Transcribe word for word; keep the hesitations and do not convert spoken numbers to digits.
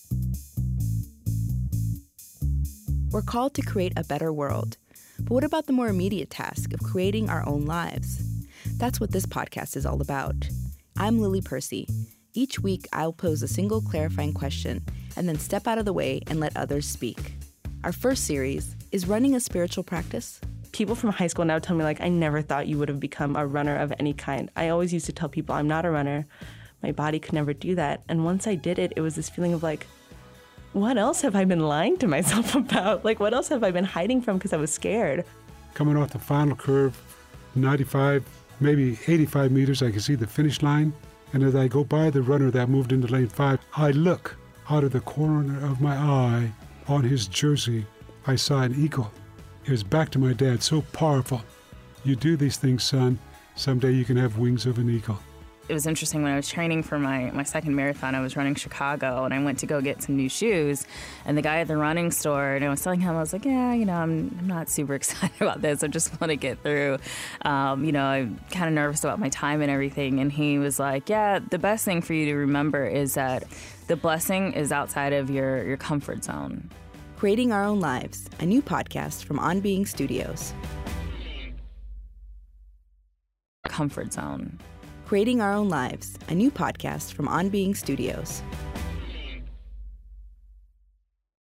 We're called to create a better world. But what about the more immediate task of creating our own lives? That's what this podcast is all about. I'm Lily Percy. Each week, I'll pose a single clarifying question and then step out of the way and let others speak. Our first series is running a spiritual practice. People from high school now tell me, like, I never thought you would have become a runner of any kind. I always used to tell people I'm not a runner. My body could never do that. And once I did it, it was this feeling of like, what else have I been lying to myself about? Like, what else have I been hiding from because I was scared? Coming off the final curve, ninety-five, maybe eighty-five meters, I can see the finish line. And as I go by the runner that moved into lane five, I look out of the corner of my eye. On his jersey, I saw an eagle. It was back to my dad, so powerful. You do these things, son. Someday you can have wings of an eagle. It was interesting when I was training for my, my second marathon. I was running Chicago, and I went to go get some new shoes. And the guy at the running store, and I was telling him, I was like, yeah, you know, I'm, I'm not super excited about this. I just want to get through. Um, you know, I'm kind of nervous about my time and everything. And he was like, yeah, the best thing for you to remember is that the blessing is outside of your, your comfort zone. Creating Our Own Lives, a new podcast from On Being Studios. Comfort zone. Creating Our Own Lives, a new podcast from On Being Studios.